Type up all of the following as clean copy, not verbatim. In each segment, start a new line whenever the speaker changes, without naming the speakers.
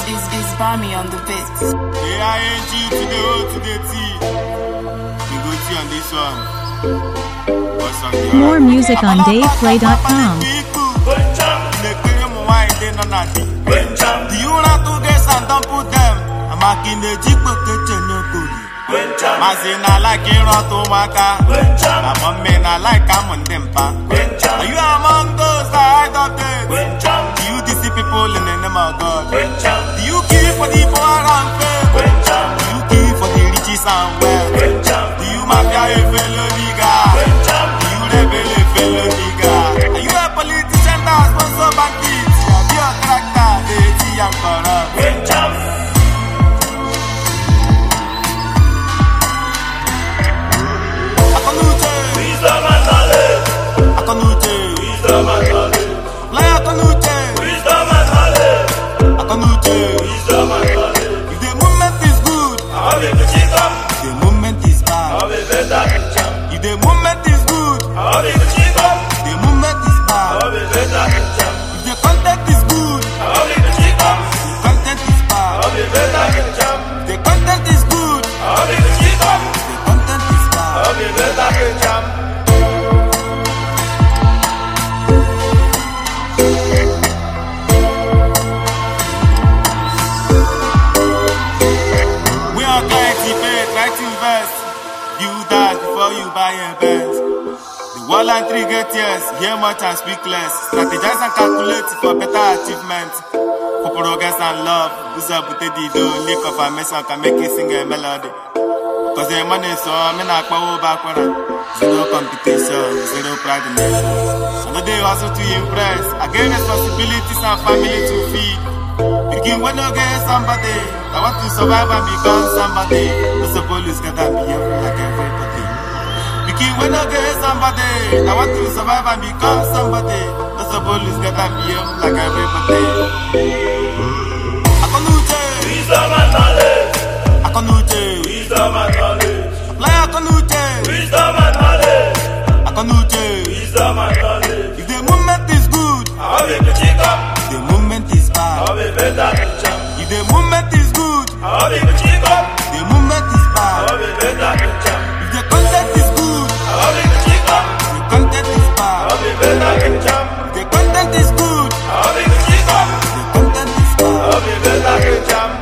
is Bami on the beat.
A-I-N-G to the O to the T. You go T on this one. What's on the
More music on DavePlay.com.
Do you want to get some? Don't put them. I'm making the jeep with the chenoko. Mazina like in Rotomaka. I'm a man, I like I'm on them. Are you among those that hide up there? Do you deceive people in the name of God? Do you kill for the poor and fair? Do you kill for the riches and wealth? Do you mafia a fellow nigga? Do you rebel a fellow nigga? Are you a politician that sponsor bandits? Are you a character, dirty and corrupt? If the movement is good, the movement is bad. If the movement is good, the movement is bad. If the content is good, the content is bad. If the content is good, the content is bad. You die before you buy a Benz. The wall and three get years, hear much and speak less. Strategize and calculate for better achievement. For progress and love, who's up with the do, lick of a mess and can make it sing a melody. Cause the money is so I'm not power back when zero competition, zero pride in it. Another day also to impress. Again responsibilities and family to feed. Begin when you get somebody. I want to survive and become somebody. That's the police get and behave like everybody. Begin when you get somebody. I want to survive and become somebody. That's the police get and behave like everybody. Akonute, wisdom and knowledge. Akonute, wisdom and knowledge. Apply Akonute, wisdom and knowledge. Akonute, wisdom and knowledge. If the movement is good, the movement is bad. If the movement is good, the movement is bad. If the content is good, the content is bad. If the content is good, the content is bad.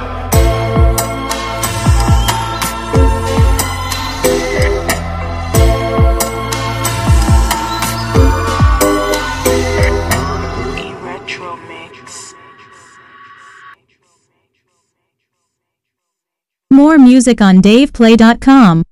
More music on DavePlay.com.